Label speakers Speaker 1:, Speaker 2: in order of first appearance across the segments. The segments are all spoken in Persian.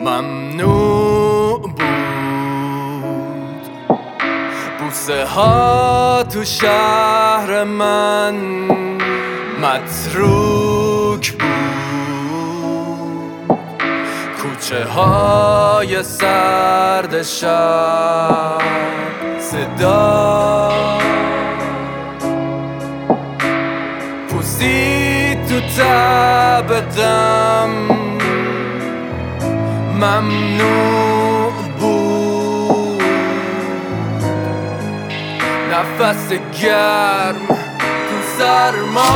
Speaker 1: ممنوع بود بوسه ها تو شهر من متروک بود کوچه های سرد شب صدا پوسید تو طبقم ممنوع بود نفس گرم تو سرما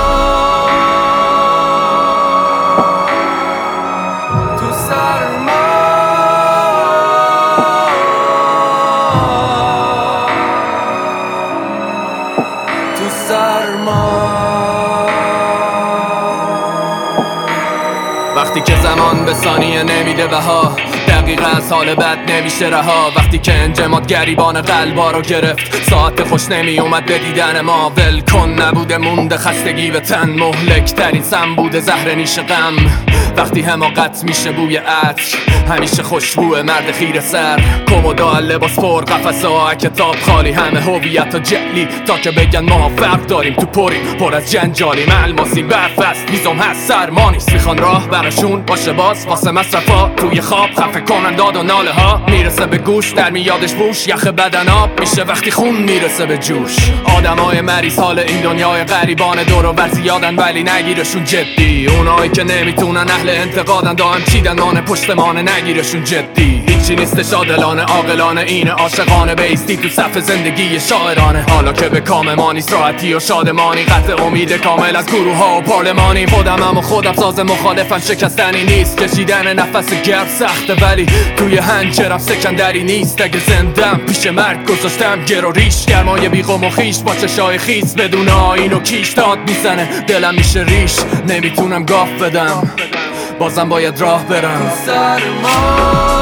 Speaker 1: وقتی که زمان به ثانیه نمیده بها دقیقا از حال بد نمیشه رها وقتی که انجماد گریبان قلبا رو گرفت ساعت خوش نمی اومد به دیدن ما ول کن نبوده مونده خستگی به تن مهلک ترین سم بوده زهر نیش غم وقتی حماقت میشه بوی عطر همیشه خوشبوه مرد خیره سر کمودا لباس پر قفسا کتاب خالی همه هویت و جلی تا که بگن ما فرق داریم تو پریم پر از جنجالیم الماسی برف است میزم هست سرما نیست میخوان راه براشون باشه باز واسه مصرفا توی خواب خفه کنن داد و ناله ها میرسه به گوش در میادش بوش یخ بدن آب میشه وقتی خون میرسه به جوش آدمای مریض حال این دنیای غریبان دور و بر زیادن ولی نگیرشون جدی اونایی که نمیتونن اهل انتقادن دائم چیدن نان پشتمان نگیرشون جدی هیچی نیستش عادلانه عاقلانه اینه عاشقانه بیستی تو صف زندگی شاعرانه حالا که به کام ما نیست راحتی و شادمانی قطع امید کامل از گروه ها و پارلمانی خودم خودم ساز مخالفم شکستنی نیست کشیدن نفس گرم سخته ولی توی هنجرم سکندری نیست اگه زندم پیش مرگ گذاشتم گر و ریش گرمای بیقم و خیش با چشای خیس بدون آیین و کیش داد میزنه دلم میشه ریش نمیتونم گاف بدم بازم باید راه برم سرما